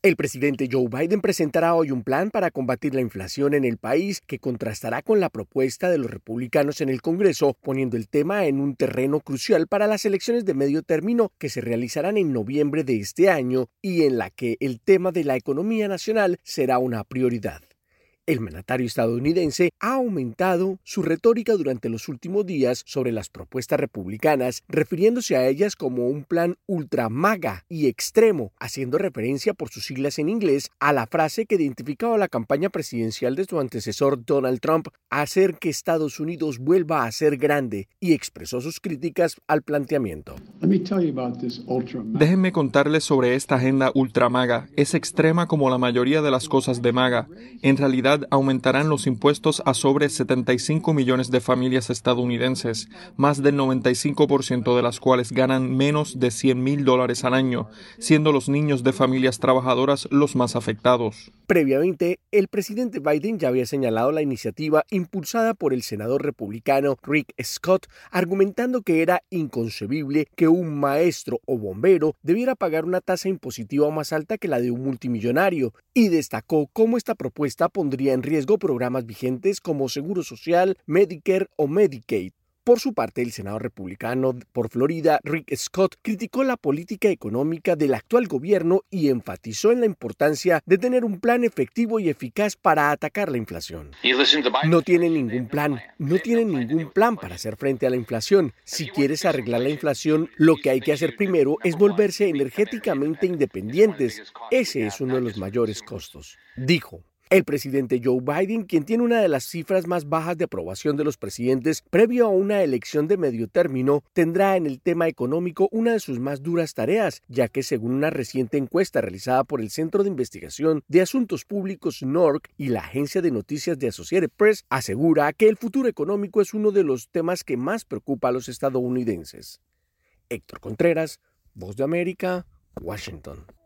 El presidente Joe Biden presentará hoy un plan para combatir la inflación en el país que contrastará con la propuesta de los republicanos en el Congreso, poniendo el tema en un terreno crucial para las elecciones de medio término que se realizarán en noviembre de este año y en la que el tema de la economía nacional será una prioridad. El mandatario estadounidense ha aumentado su retórica durante los últimos días sobre las propuestas republicanas, refiriéndose a ellas como un plan ultra MAGA y extremo, haciendo referencia por sus siglas en inglés a la frase que identificaba la campaña presidencial de su antecesor Donald Trump, hacer que Estados Unidos vuelva a ser grande, y expresó sus críticas al planteamiento. Déjenme contarles sobre esta agenda ultra MAGA. Es extrema como la mayoría de las cosas de MAGA. En realidad, aumentarán los impuestos a sobre 75 millones de familias estadounidenses, más del 95% de las cuales ganan menos de $100,000 al año, siendo los niños de familias trabajadoras los más afectados. Previamente, el presidente Biden ya había señalado la iniciativa impulsada por el senador republicano Rick Scott, argumentando que era inconcebible que un maestro o bombero debiera pagar una tasa impositiva más alta que la de un multimillonario, y destacó cómo esta propuesta pondría en riesgo programas vigentes como Seguro Social, Medicare o Medicaid. Por su parte, el senador republicano por Florida, Rick Scott, criticó la política económica del actual gobierno y enfatizó en la importancia de tener un plan efectivo y eficaz para atacar la inflación. No tienen ningún plan para hacer frente a la inflación. Si quieres arreglar la inflación, lo que hay que hacer primero es volverse energéticamente independientes. Ese es uno de los mayores costos, dijo. El presidente Joe Biden, quien tiene una de las cifras más bajas de aprobación de los presidentes previo a una elección de medio término, tendrá en el tema económico una de sus más duras tareas, ya que según una reciente encuesta realizada por el Centro de Investigación de Asuntos Públicos NORC y la agencia de noticias de Associated Press, asegura que el futuro económico es uno de los temas que más preocupa a los estadounidenses. Héctor Contreras, Voz de América, Washington.